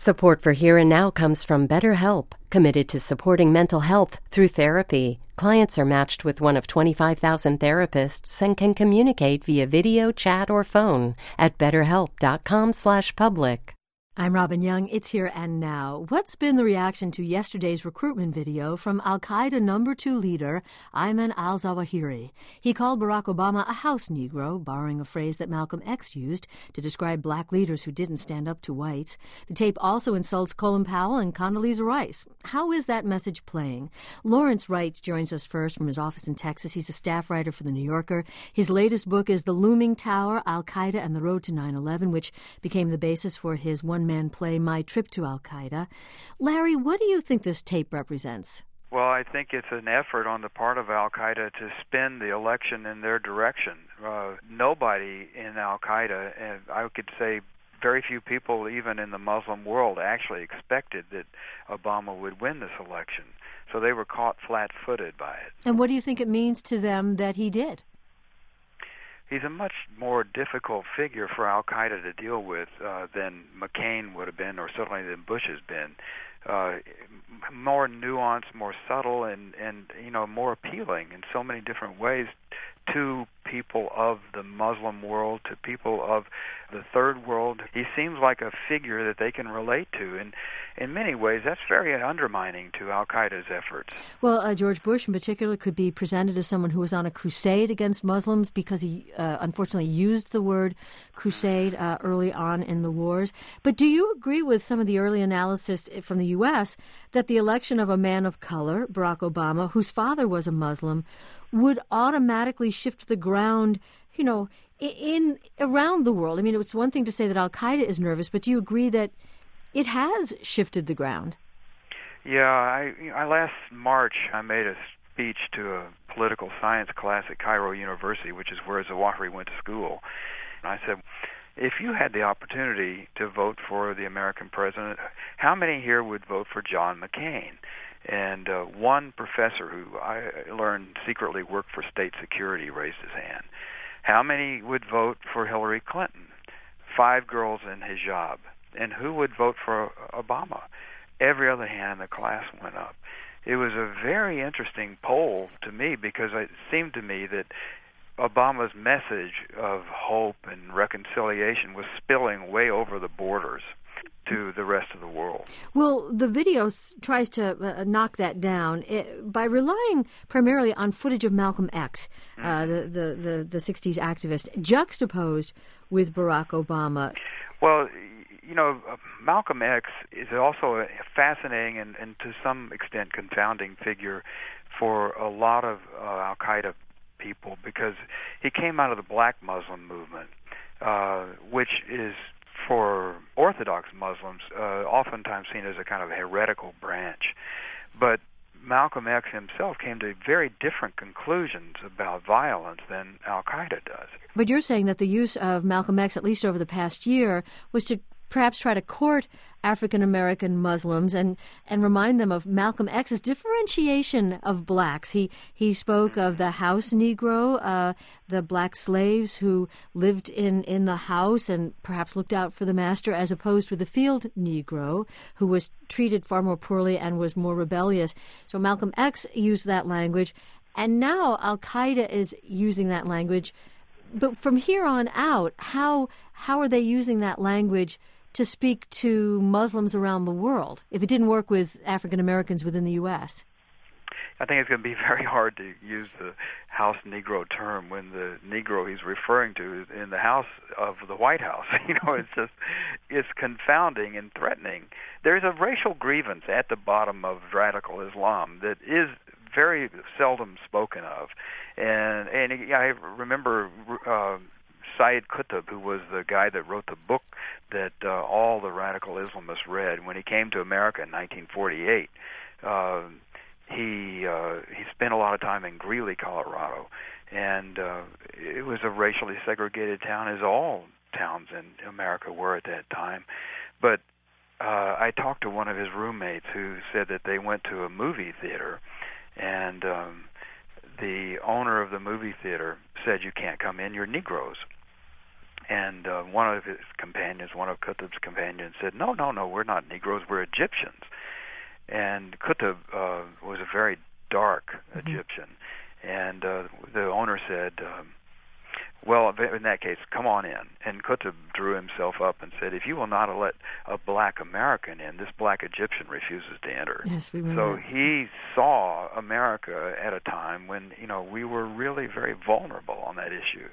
Support for Here and Now comes from BetterHelp, committed to supporting mental health through therapy. Clients are matched with one of 25,000 therapists and can communicate via video, chat, or phone at betterhelp.com/public. I'm Robin Young. It's Here and Now. What's been the reaction to yesterday's recruitment video from al-Qaeda No. 2 leader Ayman al-Zawahiri? He called Barack Obama a house Negro, borrowing a phrase that Malcolm X used to describe black leaders who didn't stand up to whites. The tape also insults Colin Powell and Condoleezza Rice. How is that message playing? Lawrence Wright joins us first from his office in Texas. He's a staff writer for The New Yorker. His latest book is The Looming Tower, Al-Qaeda and the Road to 9/11, which became the basis for his one-man play My Trip to Al-Qaeda. Larry, what do you think this tape represents? Well, I think it's an effort on the part of Al-Qaeda to spin the election in their direction. Nobody in Al-Qaeda, and I could say very few people even in the Muslim world, actually expected that Obama would win this election. So they were caught flat-footed by it. And what do you think it means to them that he did? He's a much more difficult figure for Al-Qaeda to deal with than McCain would have been, or certainly than Bush has been. More nuanced, more subtle, and more appealing in so many different ways to people of the Muslim world, to people of the third world. He seems like a figure that they can relate to, and in many ways that's very undermining to Al-Qaeda's efforts. Well, George Bush in particular could be presented as someone who was on a crusade against Muslims because he unfortunately used the word crusade early on in the wars. But do you agree with some of the early analysis from the U.S. that the election of a man of color, Barack Obama, whose father was a Muslim, would automatically shift the ground, in around the world? I mean, it's one thing to say that Al-Qaeda is nervous, but do you agree that it has shifted the ground? Yeah, I last March I made a speech to a political science class at Cairo University, which is where Zawahiri went to school. And I said, if you had the opportunity to vote for the American president, how many here would vote for John McCain? And one professor who I learned secretly worked for state security raised his hand. How many would vote for Hillary Clinton? 5 girls in hijab. And who would vote for Obama? Every other hand in the class went up. It was a very interesting poll to me because it seemed to me that Obama's message of hope and reconciliation was spilling way over the borders to the rest of the world. Well, the video tries to knock that down by relying primarily on footage of Malcolm X, the 60s activist, juxtaposed with Barack Obama. Well, Malcolm X is also a fascinating and to some extent confounding figure for a lot of Al-Qaeda people because he came out of the black Muslim movement, which is for Orthodox Muslims oftentimes seen as a kind of heretical branch. But Malcolm X himself came to very different conclusions about violence than Al-Qaeda does. But you're saying that the use of Malcolm X, at least over the past year, was to perhaps try to court African-American Muslims and remind them of Malcolm X's differentiation of blacks. He spoke of the house Negro, the black slaves who lived in the house and perhaps looked out for the master, as opposed with the field Negro, who was treated far more poorly and was more rebellious. So Malcolm X used that language, and now Al-Qaeda is using that language. But from here on out, how are they using that language to speak to Muslims around the world if it didn't work with African Americans within the U.S.? I think it's going to be very hard to use the house Negro term when the Negro he's referring to is in the house of the White House. It's confounding and threatening. There's a racial grievance at the bottom of radical Islam that is very seldom spoken of. And I remember Sayyid Qutb, who was the guy that wrote the book that all the radical Islamists read when he came to America in 1948. He spent a lot of time in Greeley, Colorado, and it was a racially segregated town, as all towns in America were at that time. But I talked to one of his roommates who said that they went to a movie theater, and the owner of the movie theater said, "You can't come in, you're Negroes." And one of his companions, one of Qutb's companions, said, no, we're not Negroes, we're Egyptians. And Qutb was a very dark Egyptian. And the owner said, well, in that case, come on in. And Qutb drew himself up and said, if you will not let a black American in, this black Egyptian refuses to enter. Yes, we remember. So he saw America at a time when, we were really very vulnerable on that issue.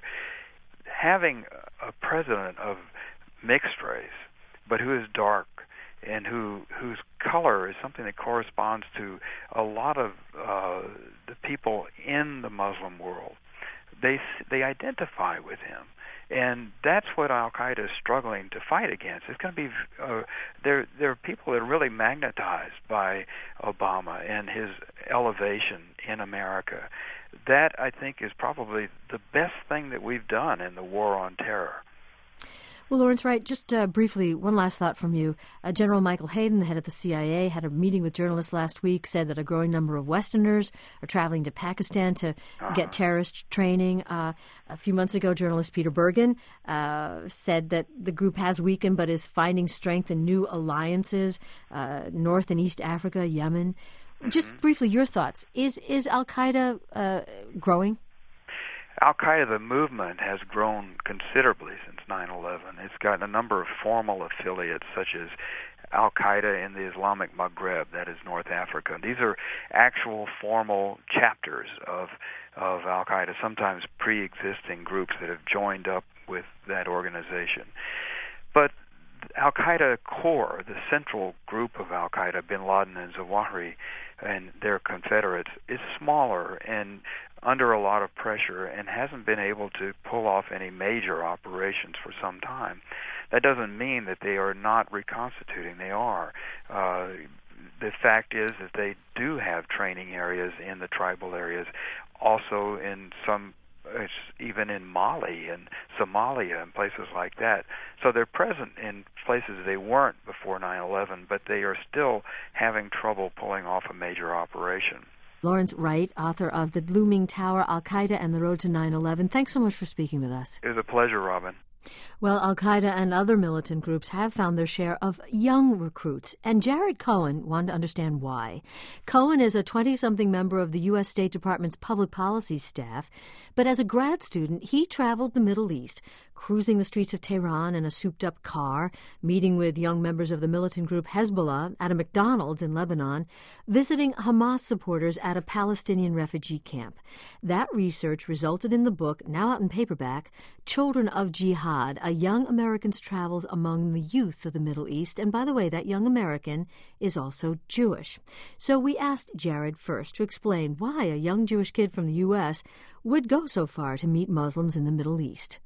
Having a president of mixed race, but who is dark and whose color is something that corresponds to a lot of the people in the Muslim world, they identify with him, and that's what Al Qaeda is struggling to fight against. It's going to be there are people that are really magnetized by Obama and his elevation in America. That, I think, is probably the best thing that we've done in the war on terror. Well, Lawrence Wright, just briefly, one last thought from you. General Michael Hayden, the head of the CIA, had a meeting with journalists last week, said that a growing number of Westerners are traveling to Pakistan to get terrorist training. A few months ago, journalist Peter Bergen said that the group has weakened but is finding strength in new alliances, North and East Africa, Yemen. Just briefly, your thoughts. Is al-Qaeda growing? Al-Qaeda, the movement, has grown considerably since 9/11. It's gotten a number of formal affiliates, such as Al-Qaeda in the Islamic Maghreb, that is North Africa. These are actual formal chapters of Al-Qaeda, sometimes pre-existing groups that have joined up with that organization. But Al-Qaeda core, the central group of Al-Qaeda, Bin Laden and Zawahiri and their confederates, is smaller and under a lot of pressure and hasn't been able to pull off any major operations for some time. That doesn't mean that they are not reconstituting. They are. The fact is that they do have training areas in the tribal areas, also in some, even in Mali and Somalia and places like that. So they're present in places they weren't before 9/11, but they are still having trouble pulling off a major operation. Lawrence Wright, author of The Looming Tower, Al-Qaeda and the Road to 9/11. Thanks so much for speaking with us. It was a pleasure, Robin. Well, Al-Qaeda and other militant groups have found their share of young recruits, and Jared Cohen wanted to understand why. Cohen is a 20-something member of the U.S. State Department's public policy staff, but as a grad student, he traveled the Middle East, cruising the streets of Tehran in a souped-up car, meeting with young members of the militant group Hezbollah at a McDonald's in Lebanon, visiting Hamas supporters at a Palestinian refugee camp. That research resulted in the book, now out in paperback, Children of Jihad, A Young American's Travels Among the Youth of the Middle East. And by the way, that young American is also Jewish. So we asked Jared first to explain why a young Jewish kid from the U.S. would go so far to meet Muslims in the Middle East.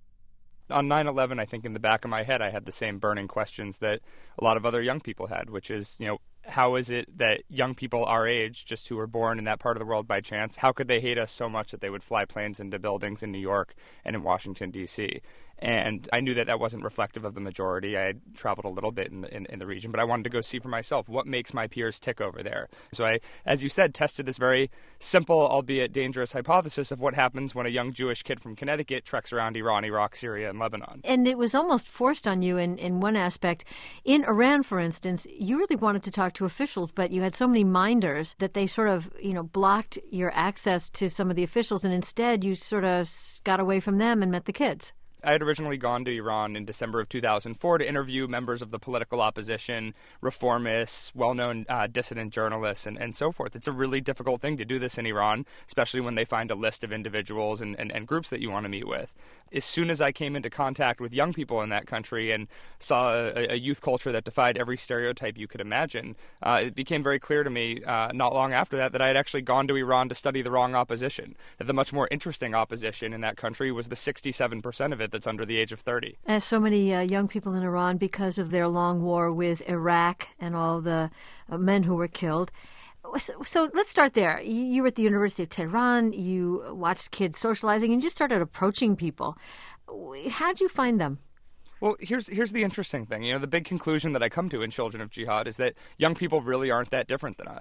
On 9/11, I think in the back of my head, I had the same burning questions that a lot of other young people had, which is, how is it that young people our age, just who were born in that part of the world by chance, how could they hate us so much that they would fly planes into buildings in New York and in Washington, D.C.? And I knew that that wasn't reflective of the majority. I had traveled a little bit in the region, but I wanted to go see for myself what makes my peers tick over there. So I, as you said, tested this very simple, albeit dangerous hypothesis of what happens when a young Jewish kid from Connecticut treks around Iran, Iraq, Syria, and Lebanon. And it was almost forced on you in one aspect. In Iran, for instance, you really wanted to talk to officials, but you had so many minders that they sort of, blocked your access to some of the officials, and instead you sort of got away from them and met the kids. I had originally gone to Iran in December of 2004 to interview members of the political opposition, reformists, well-known dissident journalists, and so forth. It's a really difficult thing to do this in Iran, especially when they find a list of individuals and groups that you want to meet with. As soon as I came into contact with young people in that country and saw a youth culture that defied every stereotype you could imagine, it became very clear to me not long after that I had actually gone to Iran to study the wrong opposition, that the much more interesting opposition in that country was the 67% of it that's under the age of 30. As so many young people in Iran, because of their long war with Iraq and all the men who were killed. So let's start there. You were at the University of Tehran. You watched kids socializing and just started approaching people. How did you find them? Well, here's the interesting thing. The big conclusion that I come to in Children of Jihad is that young people really aren't that different than us.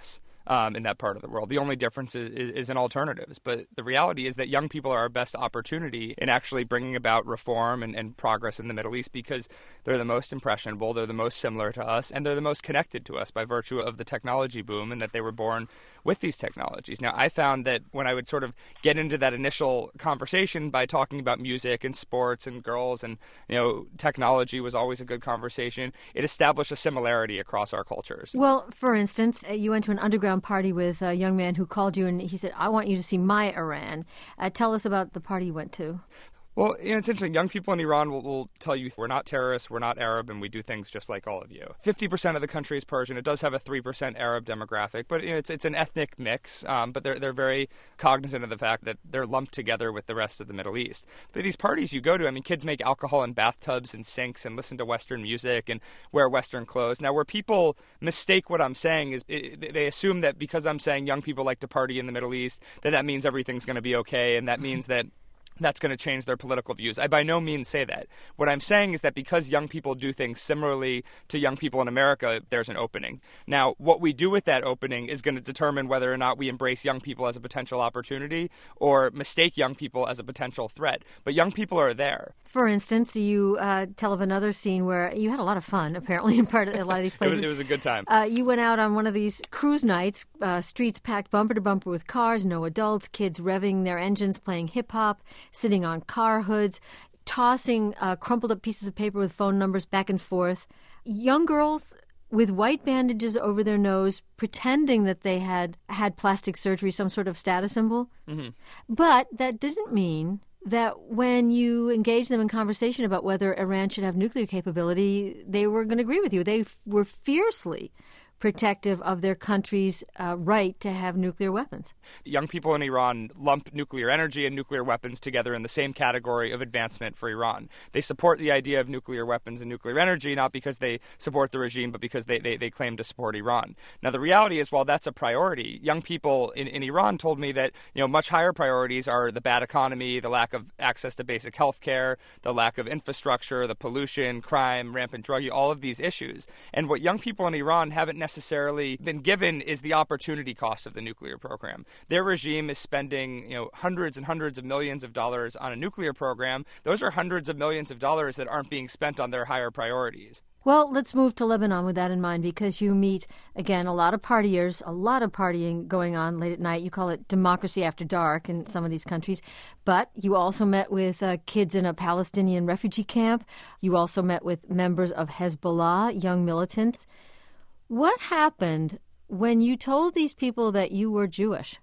in that part of the world. The only difference is in alternatives. But the reality is that young people are our best opportunity in actually bringing about reform and progress in the Middle East because they're the most impressionable, they're the most similar to us, and they're the most connected to us by virtue of the technology boom and that they were born with these technologies. Now, I found that when I would sort of get into that initial conversation by talking about music and sports and girls and, technology was always a good conversation, it established a similarity across our cultures. Well, for instance, you went to an underground party with a young man who called you and he said, I want you to see my Iran. Tell us about the party you went to. Well, it's interesting. Young people in Iran will tell you we're not terrorists, we're not Arab, and we do things just like all of you. 50% of the country is Persian. It does have a 3% Arab demographic, but it's an ethnic mix. But they're very cognizant of the fact that they're lumped together with the rest of the Middle East. But these parties you go to, kids make alcohol in bathtubs and sinks and listen to Western music and wear Western clothes. Now, where people mistake what I'm saying is they assume that because I'm saying young people like to party in the Middle East, that means everything's going to be okay, and that means that that's going to change their political views. I by no means say that. What I'm saying is that because young people do things similarly to young people in America, there's an opening. Now, what we do with that opening is going to determine whether or not we embrace young people as a potential opportunity or mistake young people as a potential threat. But young people are there. For instance, you tell of another scene where you had a lot of fun, apparently, in a lot of these places. It was a good time. You went out on one of these cruise nights, streets packed bumper to bumper with cars, no adults, kids revving their engines, playing hip-hop, sitting on car hoods, tossing crumpled up pieces of paper with phone numbers back and forth. Young girls with white bandages over their nose, pretending that they had plastic surgery, some sort of status symbol. Mm-hmm. But that didn't mean that when you engage them in conversation about whether Iran should have nuclear capability, they were going to agree with you. They were fiercely protective of their country's right to have nuclear weapons. Young people in Iran lump nuclear energy and nuclear weapons together in the same category of advancement for Iran. They support the idea of nuclear weapons and nuclear energy, not because they support the regime, but because they claim to support Iran. Now, the reality is, while that's a priority, young people in Iran told me that much higher priorities are the bad economy, the lack of access to basic health care, the lack of infrastructure, the pollution, crime, rampant drug use, all of these issues. And what young people in Iran haven't necessarily been given is the opportunity cost of the nuclear program. Their regime is spending, hundreds and hundreds of millions of dollars on a nuclear program. Those are hundreds of millions of dollars that aren't being spent on their higher priorities. Well, let's move to Lebanon with that in mind, because you meet, again, a lot of partiers, a lot of partying going on late at night. You call it democracy after dark in some of these countries. But you also met with kids in a Palestinian refugee camp. You also met with members of Hezbollah, young militants. What happened when you told these people that you were Jewish?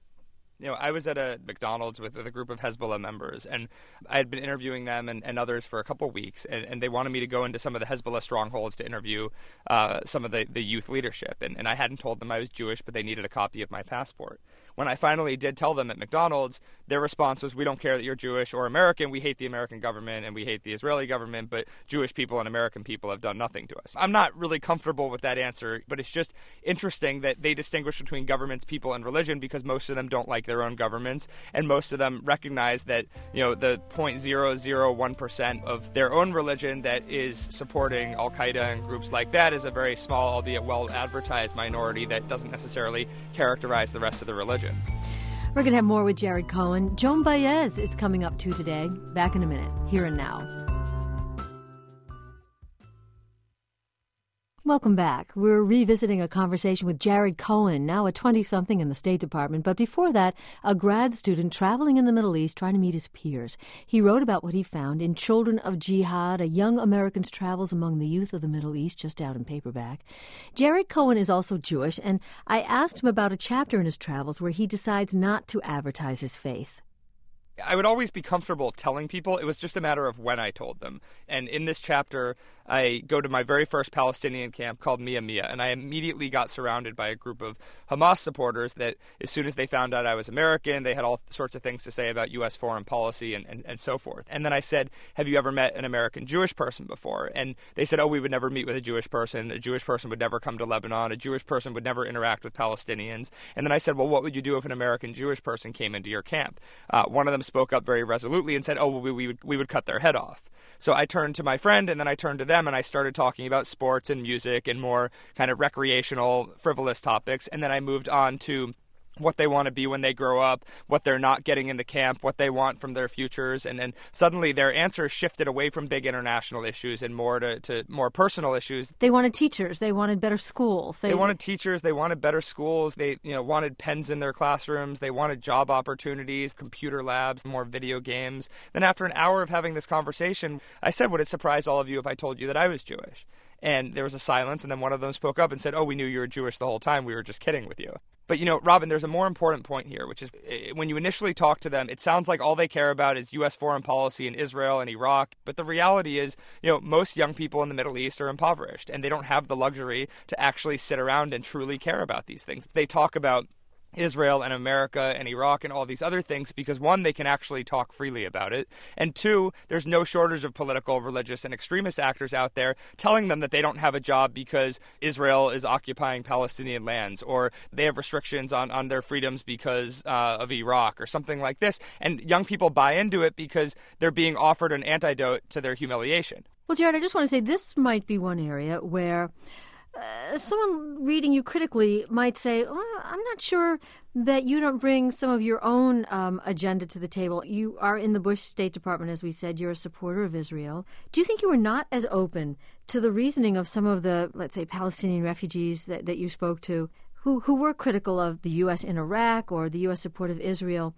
I was at a McDonald's with a group of Hezbollah members, and I had been interviewing them and others for a couple of weeks, and they wanted me to go into some of the Hezbollah strongholds to interview some of the youth leadership. And I hadn't told them I was Jewish, but they needed a copy of my passport. When I finally did tell them at McDonald's, their response was, we don't care that you're Jewish or American. We hate the American government and we hate the Israeli government, but Jewish people and American people have done nothing to us. I'm not really comfortable with that answer, but it's just interesting that they distinguish between governments, people, and religion because most of them don't like their own governments, and most of them recognize that, the 0.001% of their own religion that is supporting Al-Qaeda and groups like that is a very small, albeit well-advertised minority that doesn't necessarily characterize the rest of the religion. We're going to have more with Jared Cohen. Joan Baez is coming up too today. Back in a minute, Here and Now. Welcome back. We're revisiting a conversation with Jared Cohen, now a 20-something in the State Department, but before that, a grad student traveling in the Middle East trying to meet his peers. He wrote about what he found in Children of Jihad, a young American's travels among the youth of the Middle East, just out in paperback. Jared Cohen is also Jewish, and I asked him about a chapter in his travels where he decides not to advertise his faith. I would always be comfortable telling people. It was just a matter of when I told them. And in this chapter, I go to my very first Palestinian camp called Mia Mia, and I immediately got surrounded by a group of Hamas supporters that as soon as they found out I was American, they had all sorts of things to say about U.S. foreign policy and so forth. And then I said, have you ever met an American Jewish person before? And they said, oh, we would never meet with a Jewish person. A Jewish person would never come to Lebanon. A Jewish person would never interact with Palestinians. And then I said, well, what would you do if an American Jewish person came into your camp? One of them spoke up very resolutely and said, oh, well, we would cut their head off. So I turned to my friend, and then I turned to them, and I started talking about sports and music and more kind of recreational, frivolous topics. And then I moved on to what they want to be when they grow up, what they're not getting in the camp, what they want from their futures. And then suddenly their answers shifted away from big international issues and more to more personal issues. They wanted teachers. They wanted better schools. They wanted teachers. They wanted better schools. They wanted pens in their classrooms. They wanted job opportunities, computer labs, more video games. Then after an hour of having this conversation, I said, would it surprise all of you if I told you that I was Jewish? And there was a silence, and then one of them spoke up and said, oh, we knew you were Jewish the whole time. We were just kidding with you. But, Robin, there's a more important point here, which is when you initially talk to them, it sounds like all they care about is U.S. foreign policy in Israel and Iraq. But the reality is, most young people in the Middle East are impoverished, and they don't have the luxury to actually sit around and truly care about these things. They talk about Israel and America and Iraq and all these other things because, one, they can actually talk freely about it, and two, there's no shortage of political, religious, and extremist actors out there telling them that they don't have a job because Israel is occupying Palestinian lands, or they have restrictions on their freedoms because of Iraq or something like this. And young people buy into it because they're being offered an antidote to their humiliation. Well, Jared, I just want to say this might be one area where someone reading you critically might say, I'm not sure that you don't bring some of your own agenda to the table. You are in the Bush State Department, as we said. You're a supporter of Israel. Do you think you were not as open to the reasoning of some of the, let's say, Palestinian refugees that you spoke to who were critical of the U.S. in Iraq or the U.S. support of Israel?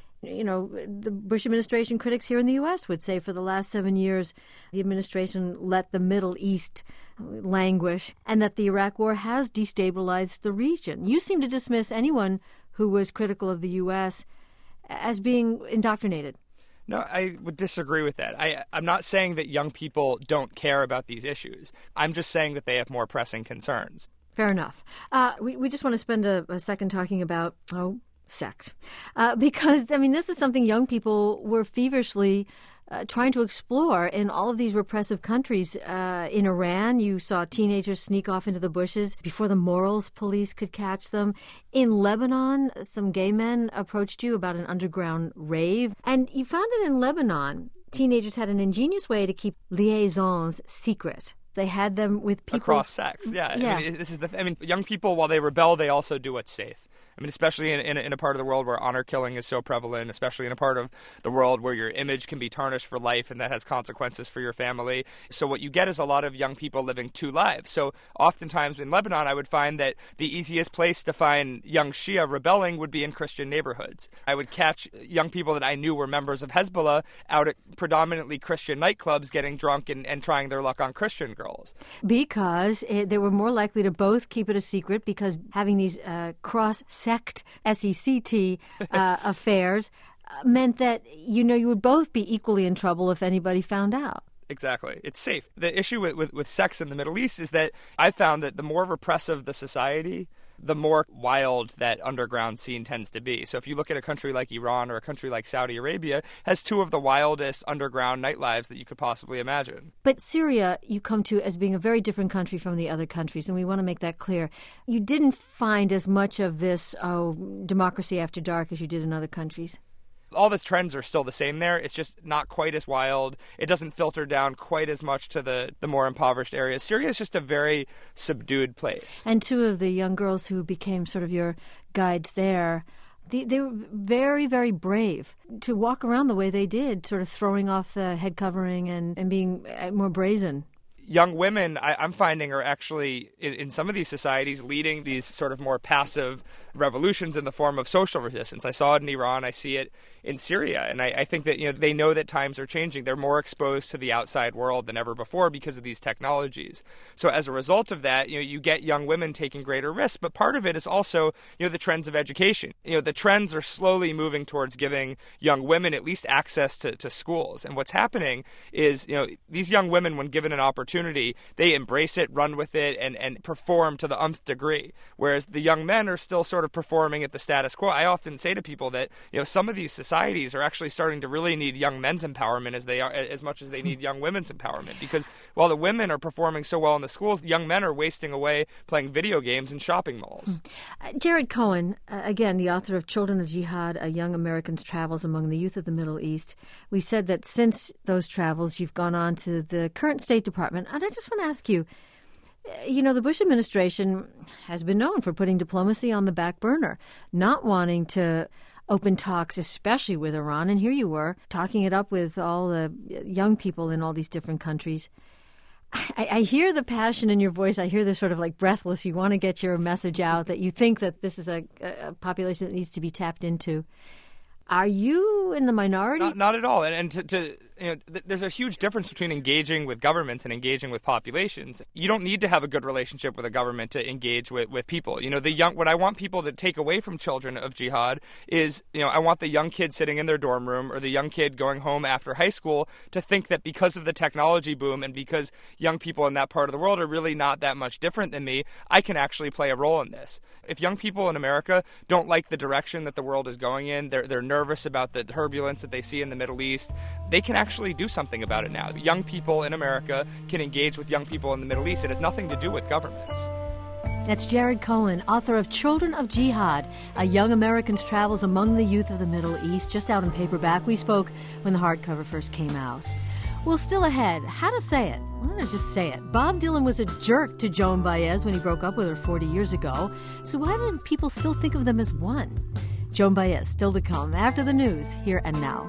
The Bush administration critics here in the U.S. would say for the last 7 years, the administration let the Middle East languish and that the Iraq war has destabilized the region. You seem to dismiss anyone who was critical of the U.S. as being indoctrinated. No, I would disagree with that. I'm not saying that young people don't care about these issues. I'm just saying that they have more pressing concerns. Fair enough. We just want to spend a second talking about, sex. Because, this is something young people were feverishly trying to explore in all of these repressive countries. In Iran, you saw teenagers sneak off into the bushes before the morals police could catch them. In Lebanon, some gay men approached you about an underground rave. And you found that in Lebanon, teenagers had an ingenious way to keep liaisons secret. They had them with people across sex. Yeah. This is young people, while they rebel, they also do what's safe. Especially in a part of the world where honor killing is so prevalent, especially in a part of the world where your image can be tarnished for life and that has consequences for your family. So what you get is a lot of young people living two lives. So oftentimes in Lebanon, I would find that the easiest place to find young Shia rebelling would be in Christian neighborhoods. I would catch young people that I knew were members of Hezbollah out at predominantly Christian nightclubs getting drunk and trying their luck on Christian girls. Because they were more likely to both keep it a secret because having these cross-sect, S-E-C-T, affairs meant that, you would both be equally in trouble if anybody found out. Exactly. It's safe. The issue with sex in the Middle East is that I found that the more repressive the society, the more wild that underground scene tends to be. So if you look at a country like Iran or a country like Saudi Arabia, has two of the wildest underground nightlives that you could possibly imagine. But Syria, you come to as being a very different country from the other countries, and we want to make that clear. You didn't find as much of this democracy after dark as you did in other countries. All the trends are still the same there. It's just not quite as wild. It doesn't filter down quite as much to the more impoverished areas. Syria is just a very subdued place. And two of the young girls who became sort of your guides there, they were very, very brave to walk around the way they did, sort of throwing off the head covering and being more brazen. Young women, I'm finding, are actually, in some of these societies, leading these sort of more passive revolutions in the form of social resistance. I saw it in Iran. I see it in Syria. And I think that they know that times are changing. They're more exposed to the outside world than ever before because of these technologies. So as a result of that, you get young women taking greater risks. But part of it is also, the trends of education. The trends are slowly moving towards giving young women at least access to schools. And what's happening is, these young women, when given an opportunity opportunity, they embrace it, run with it, and perform to the nth degree. Whereas the young men are still sort of performing at the status quo. I often say to people that some of these societies are actually starting to really need young men's empowerment as much as they need young women's empowerment. Because while the women are performing so well in the schools, the young men are wasting away playing video games in shopping malls. Jared Cohen, again, the author of Children of Jihad, A Young American's Travels Among the Youth of the Middle East. We've said that since those travels, you've gone on to the current State Department. And I just want to ask you, the Bush administration has been known for putting diplomacy on the back burner, not wanting to open talks, especially with Iran. And here you were talking it up with all the young people in all these different countries. I hear the passion in your voice. I hear the sort of like breathless. You want to get your message out, that you think that this is a population that needs to be tapped into. Are you in the minority? Not at all. And there's a huge difference between engaging with governments and engaging with populations. You don't need to have a good relationship with a government to engage with people. What I want people to take away from Children of Jihad is, I want the young kid sitting in their dorm room or the young kid going home after high school to think that because of the technology boom and because young people in that part of the world are really not that much different than me, I can actually play a role in this. If young people in America don't like the direction that the world is going in, they're nervous about the turbulence that they see in the Middle East, they can actually do something about it now. Young people in America can engage with young people in the Middle East. It has nothing to do with governments. That's Jared Cohen, author of Children of Jihad, A Young American's Travels Among the Youth of the Middle East, just out in paperback. We spoke when the hardcover first came out. Well, still ahead, how to say it. I'm going to just say it. Bob Dylan was a jerk to Joan Baez when he broke up with her 40 years ago. So why do people still think of them as one? Joan Baez, still to come after the news, Here and Now.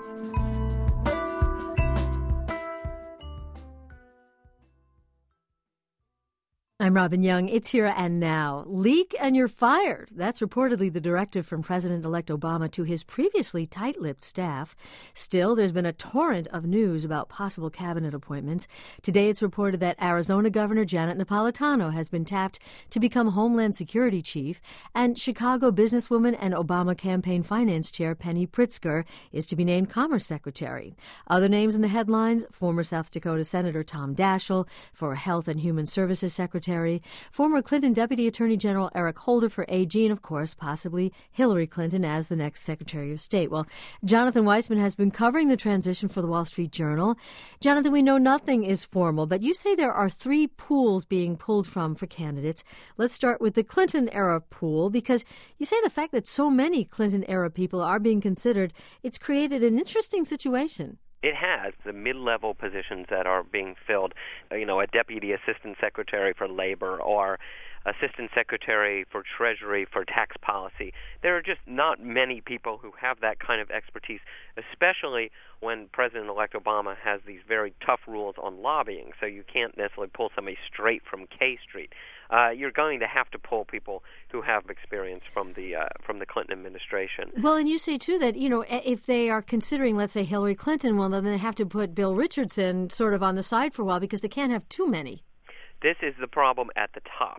I'm Robin Young. It's Here and Now. Leak and you're fired. That's reportedly the directive from President-elect Obama to his previously tight-lipped staff. Still, there's been a torrent of news about possible cabinet appointments. Today, it's reported that Arizona Governor Janet Napolitano has been tapped to become Homeland Security Chief, and Chicago businesswoman and Obama campaign finance chair Penny Pritzker is to be named Commerce Secretary. Other names in the headlines: former South Dakota Senator Tom Daschle for Health and Human Services Secretary, former Clinton Deputy Attorney General Eric Holder for AG, and, of course, possibly Hillary Clinton as the next Secretary of State. Well, Jonathan Weissman has been covering the transition for the Wall Street Journal. Jonathan, we know nothing is formal, but you say there are 3 pools being pulled from for candidates. Let's start with the Clinton-era pool, because you say the fact that so many Clinton-era people are being considered, it's created an interesting situation. It has. The mid-level positions that are being filled, a deputy assistant secretary for labor or assistant secretary for treasury for tax policy. There are just not many people who have that kind of expertise, especially when President-elect Obama has these very tough rules on lobbying, so you can't necessarily pull somebody straight from K Street. You're going to have to pull people who have experience from the Clinton administration. Well, and you say, too, that, if they are considering, let's say, Hillary Clinton, well, then they have to put Bill Richardson sort of on the side for a while because they can't have too many. This is the problem at the top.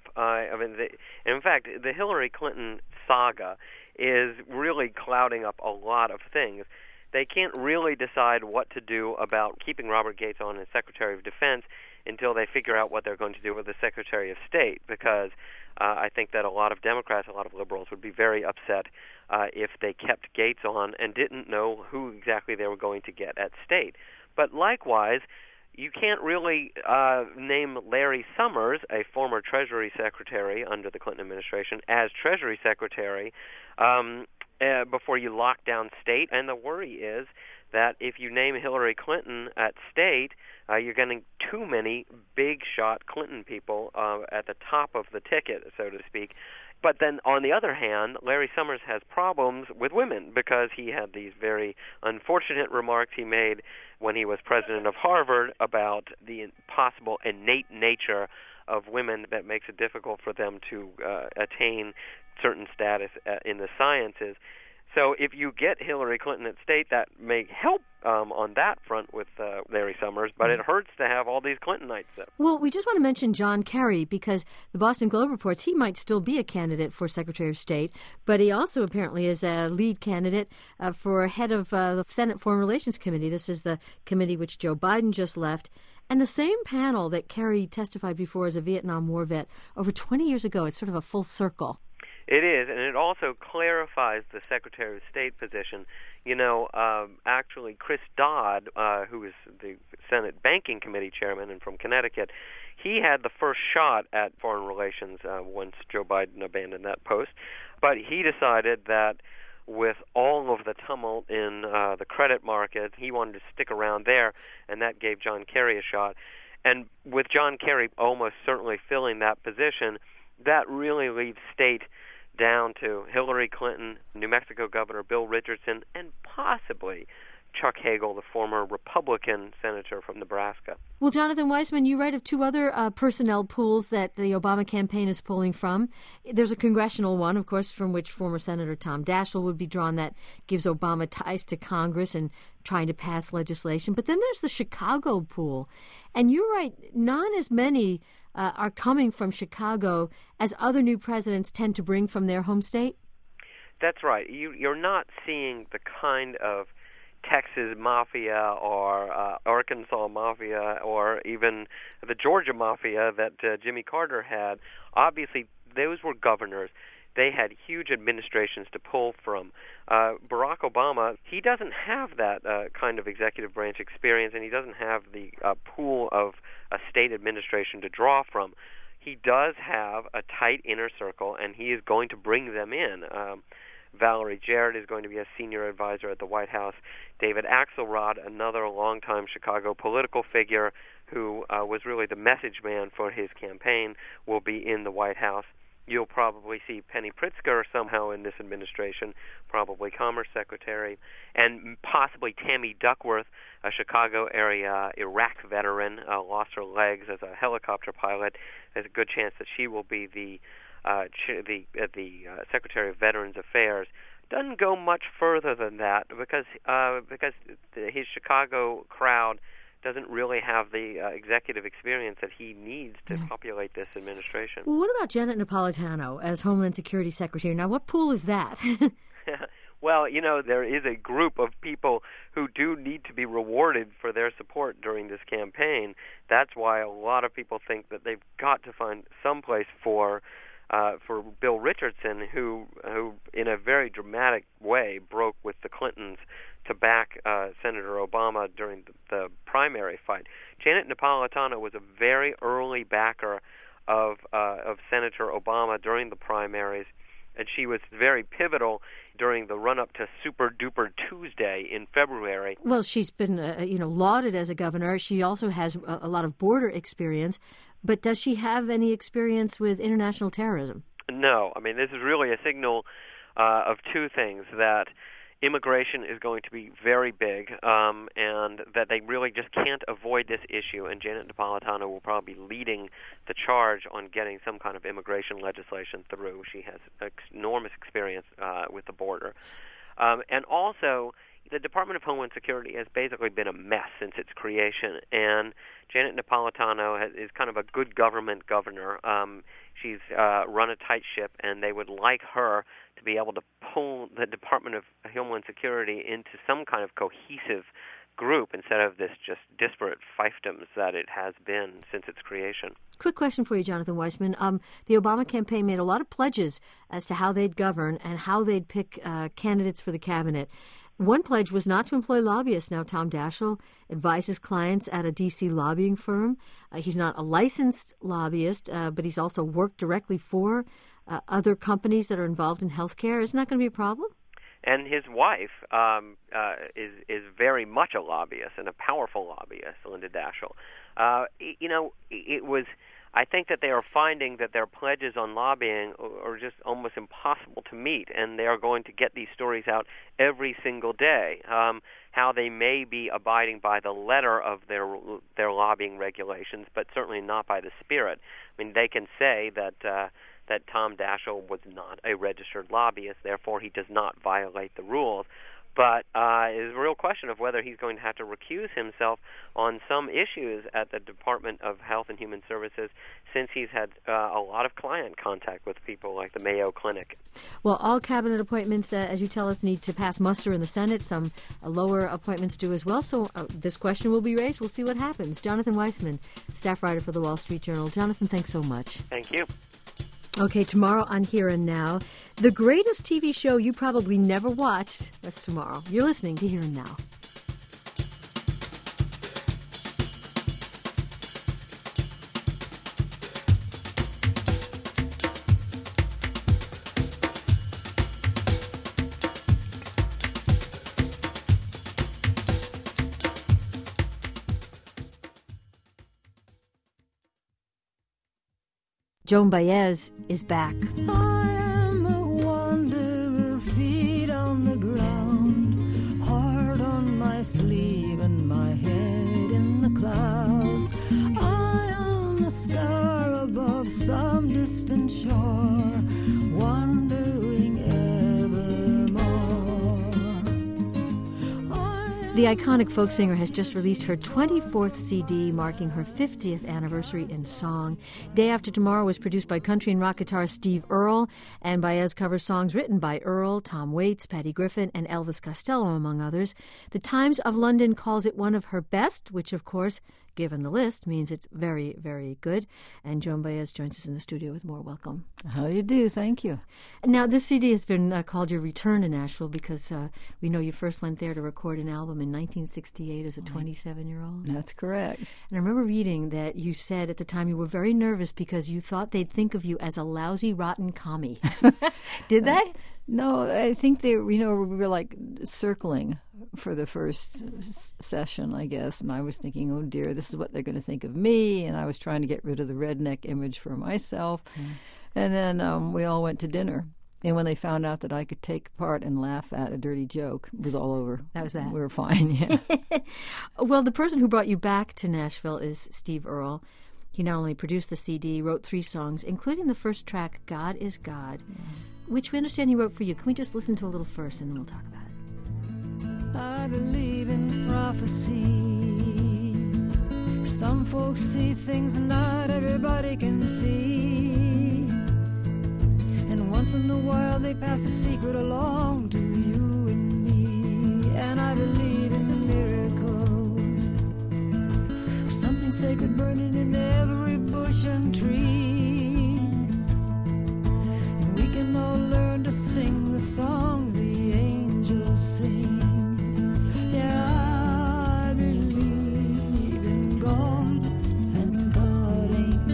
In fact, the Hillary Clinton saga is really clouding up a lot of things. They can't really decide what to do about keeping Robert Gates on as Secretary of Defense until they figure out what they're going to do with the Secretary of State, because I think that a lot of Democrats, a lot of liberals would be very upset if they kept Gates on and didn't know who exactly they were going to get at State. But likewise, you can't really name Larry Summers, a former Treasury Secretary under the Clinton administration, as Treasury Secretary before you lock down State. And the worry is that if you name Hillary Clinton at State, you're getting too many big-shot Clinton people at the top of the ticket, so to speak. But then, on the other hand, Larry Summers has problems with women because he had these very unfortunate remarks he made when he was president of Harvard about the possible innate nature of women that makes it difficult for them to attain certain status in the sciences. So if you get Hillary Clinton at State, that may help on that front with Larry Summers, but it hurts to have all these Clintonites there. Well, we just want to mention John Kerry because the Boston Globe reports he might still be a candidate for Secretary of State, but he also apparently is a lead candidate for head of the Senate Foreign Relations Committee. This is the committee which Joe Biden just left. And the same panel that Kerry testified before as a Vietnam War vet over 20 years ago, it's sort of a full circle. It is, and it also clarifies the Secretary of State position. Actually, Chris Dodd, who is the Senate Banking Committee chairman and from Connecticut, he had the first shot at foreign relations once Joe Biden abandoned that post. But he decided that with all of the tumult in the credit market, he wanted to stick around there, and that gave John Kerry a shot. And with John Kerry almost certainly filling that position, that really leaves state down to Hillary Clinton, New Mexico Governor Bill Richardson, and possibly Chuck Hagel, the former Republican senator from Nebraska. Well, Jonathan Weissman, you write of two other personnel pools that the Obama campaign is pulling from. There's a congressional one, of course, from which former Senator Tom Daschle would be drawn, that gives Obama ties to Congress and trying to pass legislation. But then there's the Chicago pool. And you're right, not as many are coming from Chicago as other new presidents tend to bring from their home state? That's right. You're not seeing the kind of Texas mafia or Arkansas mafia or even the Georgia mafia that Jimmy Carter had. Obviously, those were governors. They had huge administrations to pull from. Barack Obama, he doesn't have that kind of executive branch experience, and he doesn't have the pool of a state administration to draw from. He does have a tight inner circle, and he is going to bring them in. Valerie Jarrett is going to be a senior advisor at the White House. David Axelrod, another longtime Chicago political figure who was really the message man for his campaign, will be in the White House. You'll probably see Penny Pritzker somehow in this administration, probably Commerce Secretary, and possibly Tammy Duckworth, a Chicago area Iraq veteran, lost her legs as a helicopter pilot. There's a good chance that she will be the Secretary of Veterans Affairs. Doesn't go much further than that because his Chicago crowd doesn't really have the executive experience that he needs to populate this administration. Well, what about Janet Napolitano as Homeland Security Secretary? Now, what pool is that? Well, there is a group of people who do need to be rewarded for their support during this campaign. That's why a lot of people think that they've got to find some place for Bill Richardson, who in a very dramatic way broke with the Clintons to back Senator Obama during the primary fight. Janet Napolitano was a very early backer of Senator Obama during the primaries, and she was very pivotal during the run-up to Super Duper Tuesday in February. Well, she's been lauded as a governor. She also has a lot of border experience. But does she have any experience with international terrorism? No. I mean, this is really a signal of two things, that immigration is going to be very big, and that they really just can't avoid this issue, and Janet Napolitano will probably be leading the charge on getting some kind of immigration legislation through. She has enormous experience with the border. And also, the Department of Homeland Security has basically been a mess since its creation, and Janet Napolitano is kind of a good government governor. She's run a tight ship, and they would like her to be able to pull the Department of Homeland Security into some kind of cohesive group instead of this just disparate fiefdoms that it has been since its creation. Quick question for you, Jonathan Weissman. The Obama campaign made a lot of pledges as to how they'd govern and how they'd pick candidates for the cabinet. One pledge was not to employ lobbyists. Now, Tom Daschle advises clients at a D.C. lobbying firm. He's not a licensed lobbyist, but he's also worked directly for other companies that are involved in healthcare. Isn't that going to be a problem? And his wife is very much a lobbyist and a powerful lobbyist, Linda Daschle. It was. I think that they are finding that their pledges on lobbying are just almost impossible to meet, and they are going to get these stories out every single day. How they may be abiding by the letter of their lobbying regulations, but certainly not by the spirit. I mean, they can say that Tom Daschle was not a registered lobbyist, therefore he does not violate the rules. But is a real question of whether he's going to have to recuse himself on some issues at the Department of Health and Human Services, since he's had a lot of client contact with people like the Mayo Clinic. Well, all cabinet appointments, as you tell us, need to pass muster in the Senate. Some lower appointments do as well. So this question will be raised. We'll see what happens. Jonathan Weissman, staff writer for the Wall Street Journal. Jonathan, thanks so much. Thank you. Okay, tomorrow on Here and Now, the greatest TV show you probably never watched. That's tomorrow. You're listening to Here and Now. Joan Baez is back. I am a wanderer, feet on the ground, heart on my sleeve and my head in the clouds. I am a star above some distant shore, wandering evermore. The iconic folk singer has just released her 24th CD, marking her 50th anniversary in song. Day After Tomorrow was produced by country and rock guitarist Steve Earle, and Baez covers songs written by Earle, Tom Waits, Patty Griffin, and Elvis Costello, among others. The Times of London calls it one of her best, which, of course, given the list, means it's very, very good. And Joan Baez joins us in the studio with more. Welcome. How do you do? Thank you. Now, this CD has been called your return to Nashville because we know you first went there to record an album in 1968 as a 27-year-old. That's correct. And I remember reading that you said at the time you were very nervous because you thought they'd think of you as a lousy, rotten commie. Did they? No, I think we were like circling for the first session, I guess, and I was thinking, oh dear, this is what they're going to think of me, and I was trying to get rid of the redneck image for myself. And then we all went to dinner, and when they found out that I could take part and laugh at a dirty joke, it was all over. That was that. We were fine, yeah. Well, the person who brought you back to Nashville is Steve Earle. He not only produced the CD, wrote 3 songs, including the first track, God is God, which we understand he wrote for you. Can we just listen to a little first, and then we'll talk about it? I believe in prophecy. Some folks see things not everybody can see. And once in a while they pass a secret along to you and me. And I believe in miracles. Something sacred burning in every bush and tree. And we can all learn to sing the songs the angels sing. Yeah, I believe in God, and God ain't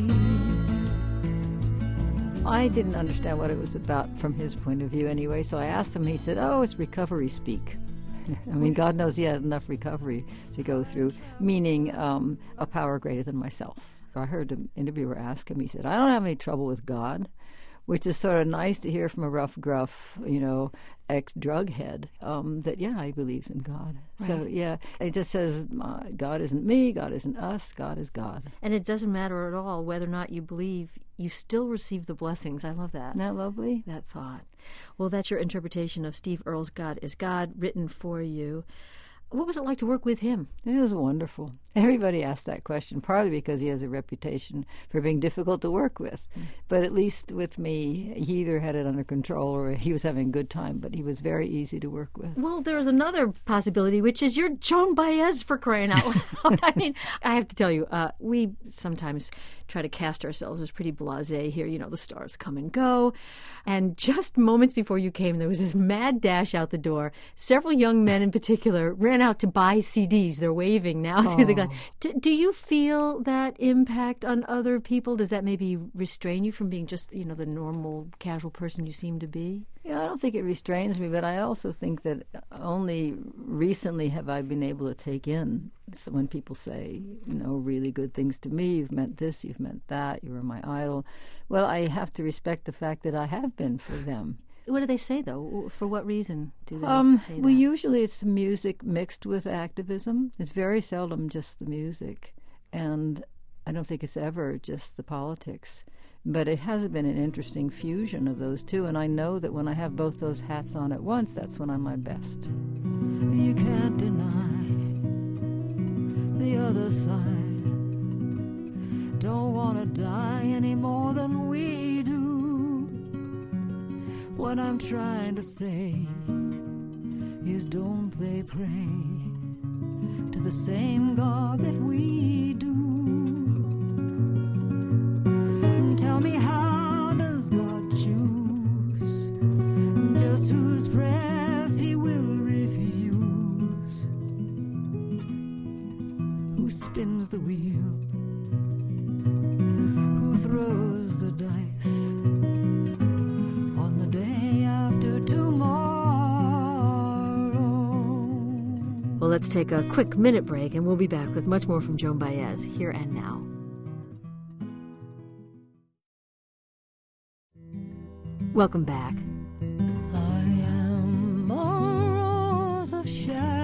me. I didn't understand what it was about from his point of view anyway, so I asked him. He said, oh, it's recovery speak. I mean, God knows he had enough recovery to go through, meaning a power greater than myself. I heard an interviewer ask him, he said, I don't have any trouble with God, which is sort of nice to hear from a rough, gruff, ex-drug head, that, yeah, he believes in God. Right. So, yeah, it just says, God isn't me, God isn't us, God is God. And it doesn't matter at all whether or not you believe, you still receive the blessings. I love that. Isn't that lovely? That thought. Well, that's your interpretation of Steve Earle's God is God, written for you. What was it like to work with him? It was wonderful. Everybody asked that question, partly because he has a reputation for being difficult to work with. But at least with me, he either had it under control or he was having a good time, but he was very easy to work with. Well, there's another possibility, which is you're Joan Baez, for crying out loud. I mean, I have to tell you, we sometimes try to cast ourselves as pretty blasé here. You know, the stars come and go. And just moments before you came, there was this mad dash out the door. Several young men in particular ran out to buy CDs. They're waving now through the glass. Do you feel that impact on other people? Does that maybe restrain you from being just, the normal, casual person you seem to be? Yeah, I don't think it restrains me, but I also think that only recently have I been able to take in when people say, really good things to me. You've meant this, you've meant that, you were my idol. Well, I have to respect the fact that I have been for them. What do they say, though? For what reason do they say that? Well, usually it's the music mixed with activism. It's very seldom just the music. And I don't think it's ever just the politics. But it has been an interesting fusion of those two, and I know that when I have both those hats on at once, that's when I'm my best. You can't deny the other side. Don't want to die any more than we do. What I'm trying to say is, don't they pray to the same God that we do? Tell me, how does God choose just whose prayers he will refuse? Who spins the wheel? Who throws the dice on the day after tomorrow? Well, let's take a quick minute break, and we'll be back with much more from Joan Baez, Here and Now. Welcome back. I am a rose of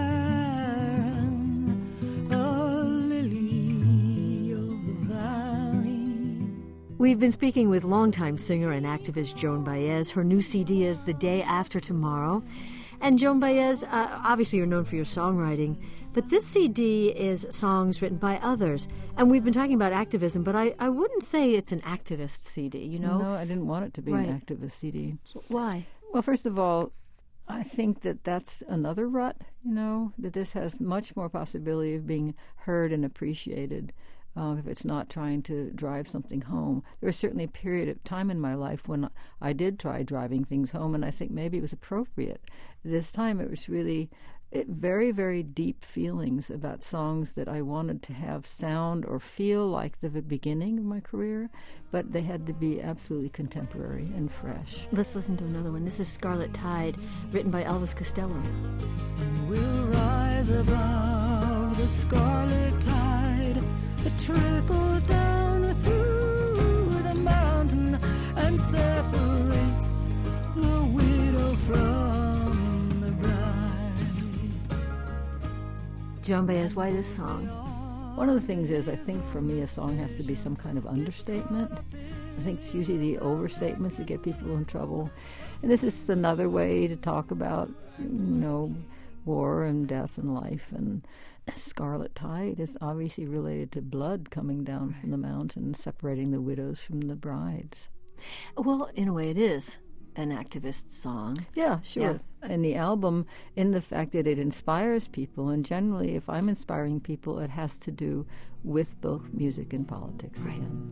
Sharon, a lily of the valley. We've been speaking with longtime singer and activist Joan Baez. Her new CD is The Day After Tomorrow. And Joan Baez, obviously you're known for your songwriting, but this CD is songs written by others. And we've been talking about activism, but I wouldn't say it's an activist CD, you know? No, I didn't want it to be Right. an activist CD. Why? Well, first of all, I think that that's another rut, you know, that this has much more possibility of being heard and appreciated if it's not trying to drive something home. There was certainly a period of time in my life when I did try driving things home, and I think maybe it was appropriate. This time it was really very, very deep feelings about songs that I wanted to have sound or feel like the beginning of my career, but they had to be absolutely contemporary and fresh. Let's listen to another one. This is Scarlet Tide, written by Elvis Costello. We'll rise above the scarlet tide that trickles down through the mountain and separates the widow from the bride. Joan Baez, why this song? One of the things is, I think for me a song has to be some kind of understatement. I think it's usually the overstatements that get people in trouble. And this is another way to talk about, you know, war and death and life. And Scarlet Tide is obviously related to blood coming down from the mountain, separating the widows from the brides. Well, in a way it is an activist song. Yeah, sure. Yeah. And the album, in the fact that it inspires people, and generally if I'm inspiring people, it has to do with both music and politics again.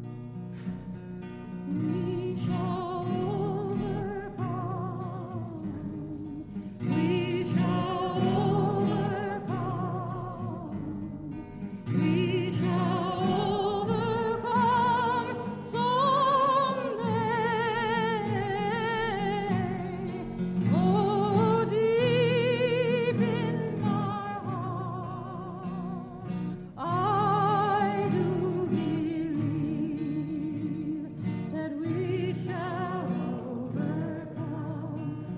We shall overcome. We shall overcome. We shall overcome someday. Oh, deep in my heart, I do believe that we shall overcome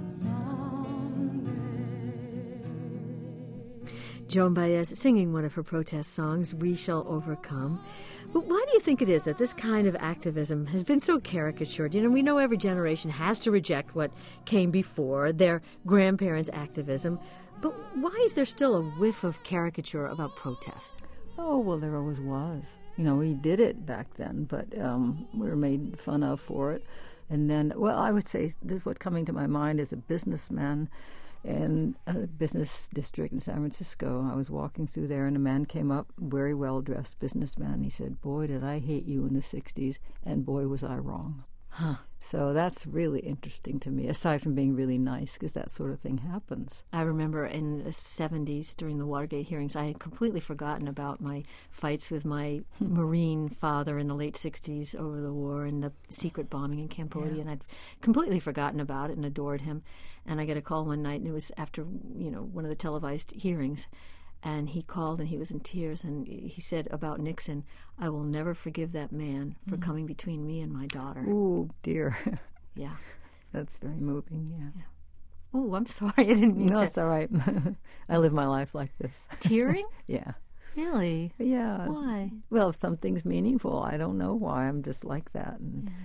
someday. Joan Baez singing one of her protest songs, We Shall Overcome. But why do you think it is that this kind of activism has been so caricatured? You know, we know every generation has to reject what came before, their grandparents' activism. But why is there still a whiff of caricature about protest? Oh, well, there always was. You know, we did it back then, but we were made fun of for it. And then, well, I would say this, what coming to my mind is a businessman in a business district in San Francisco. I was walking through there, and a man came up, very well-dressed businessman. He said, "Boy, did I hate you in the 60s, and boy, was I wrong." Huh. So that's really interesting to me, aside from being really nice, because that sort of thing happens. I remember in the 70s during the Watergate hearings, I had completely forgotten about my fights with my Marine father in the late 60s over the war and the secret bombing in Cambodia, Yeah. and I'd completely forgotten about it and adored him. And I got a call one night, and it was after, you know, one of the televised hearings, and he called and he was in tears, and he said about Nixon, "I will never forgive that man for coming between me and my daughter." Ooh, dear. Yeah. That's very moving, yeah. Oh, I'm sorry. I didn't mean No, to. it's all right. I live my life like this. Tearing? Yeah. Really? Yeah. Why? Well, if something's meaningful, I don't know why. I'm just like that. And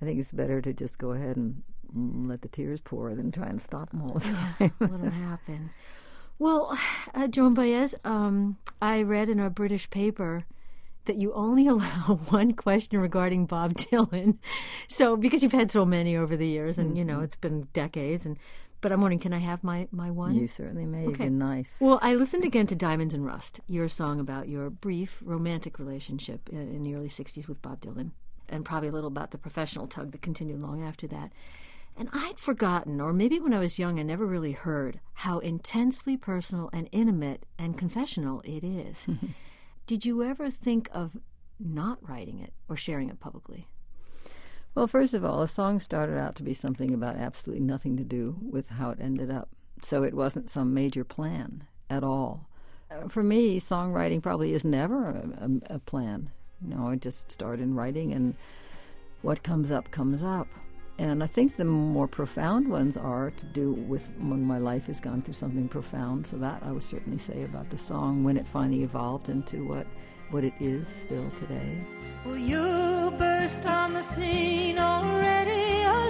I think it's better to just go ahead and let the tears pour than try and stop them all the time. Let them happen. Well, Joan Baez, I read in a British paper that you only allow one question regarding Bob Dylan. So, because you've had so many over the years, and, it's been decades. But I'm wondering, can I have my one? You certainly may. You've been nice. Well, I listened again to Diamonds and Rust, your song about your brief romantic relationship in the early 60s with Bob Dylan, and probably a little about the professional tug that continued long after that. And I'd forgotten, or maybe when I was young I never really heard, how intensely personal and intimate and confessional it is. Did you ever think of not writing it or sharing it publicly? Well, first of all, the song started out to be something about absolutely nothing to do with how it ended up. So it wasn't some major plan at all. For me, songwriting probably is never a plan. I just start in writing, and what comes up, comes up. And I think the more profound ones are to do with when my life has gone through something profound. So that I would certainly say about the song when it finally evolved into what it is still today. Well, you burst on the scene, already a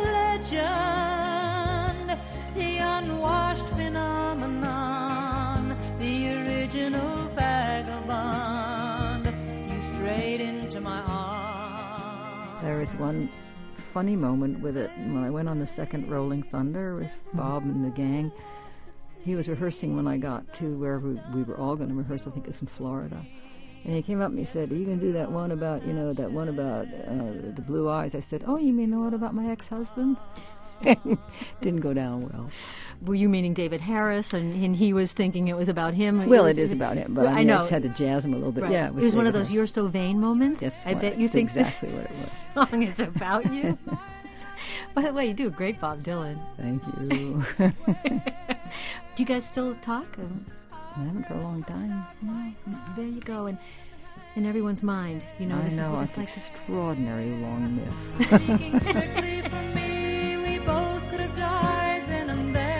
legend, the unwashed phenomenon, the original vagabond. You strayed into my arms. There was one funny moment with it when I went on the second Rolling Thunder with Bob and the gang. He was rehearsing when I got to where we were all going to rehearse. I think it was in Florida. And he came up and he said, "Are you going to do that one about, the blue eyes?" I said, "Oh, you mean the one about my ex-husband?" Didn't go down well. Were you meaning David Harris, and he was thinking it was about him? Well, it is about him, but I know. I just had to jazz him a little bit. Right. Yeah, it was one of those Harris. "you're so vain" moments. I bet you think exactly this what it was. song is about you. By the way, you do a great Bob Dylan. Thank you. Do you guys still talk? I haven't for a long time. There you go, and in everyone's mind, I this know, is what it's it's like. extraordinary long myth. Speaking strictly for me, we both could have died then and there.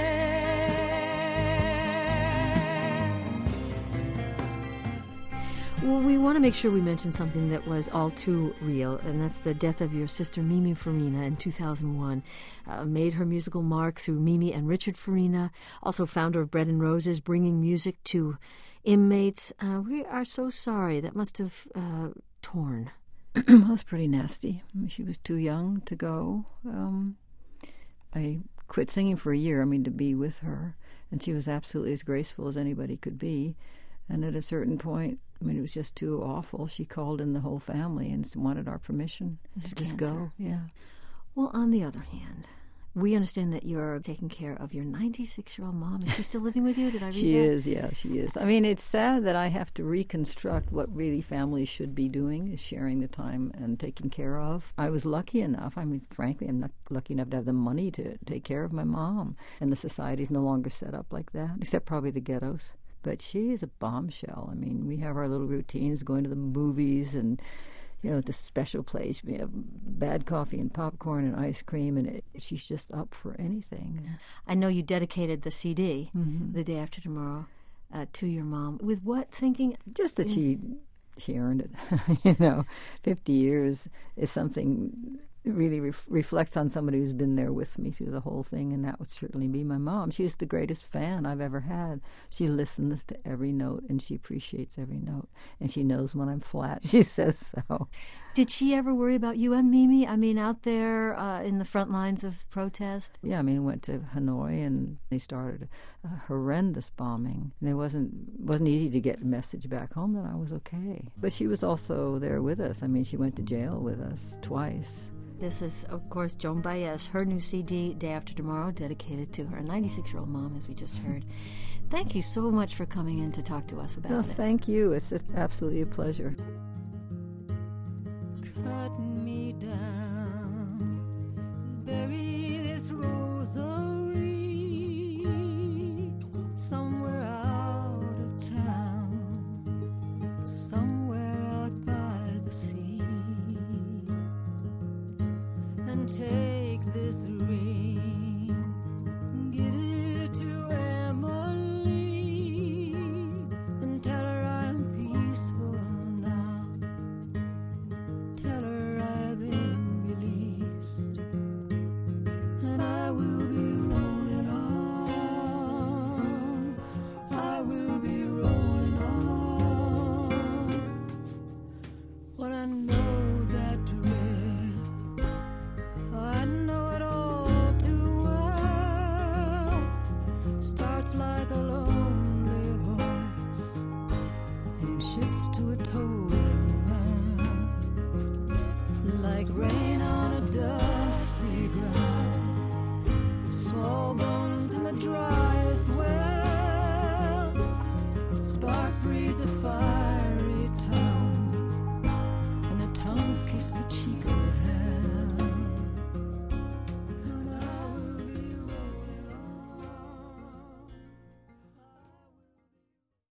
Well, we want to make sure we mention something that was all too real, and that's the death of your sister Mimi Farina in 2001. Made her musical mark through Mimi and Richard Farina, also founder of Bread and Roses, bringing music to inmates. We are so sorry. That must have torn. It was pretty nasty. She was too young to go. I quit singing for a year, to be with her, and she was absolutely as graceful as anybody could be. And at a certain point, it was just too awful. She called in the whole family and wanted our permission to just go. Yeah. Well, on the other hand, we understand that you're taking care of your 96-year-old mom. Is she still living with you? Did I read She that? is, yeah, she is. It's sad that I have to reconstruct what really families should be doing, is sharing the time and taking care of. I was lucky enough, frankly, I'm not lucky enough to have the money to take care of my mom. And the society's no longer set up like that, except probably the ghettos. But she is a bombshell. We have our little routines, going to the movies and, at the special place. We have bad coffee and popcorn and ice cream, and she's just up for anything. I know you dedicated the CD, The Day After Tomorrow, to your mom. With what thinking? Just that she earned it. 50 years is something really reflects on somebody who's been there with me through the whole thing, and that would certainly be my mom. She's the greatest fan I've ever had. She listens to every note, and she appreciates every note, and she knows when I'm flat. She says so. Did she ever worry about you and Mimi? Out there in the front lines of protest? Yeah, went to Hanoi, and they started a horrendous bombing. And it wasn't easy to get a message back home that I was okay. But she was also there with us. She went to jail with us twice. This is, of course, Joan Baez, her new CD, Day After Tomorrow, dedicated to her 96-year-old mom, as we just heard. Thank you so much for coming in to talk to us about it. Thank you. It's absolutely a pleasure. Cut me down, bury this rosary somewhere out of town, somewhere out by the sea. And take this ring, give it to Emily, and tell her I'm peaceful now. Tell her I've been released. shifts to a tolling man, like rain on a dusty ground, small bones in the dry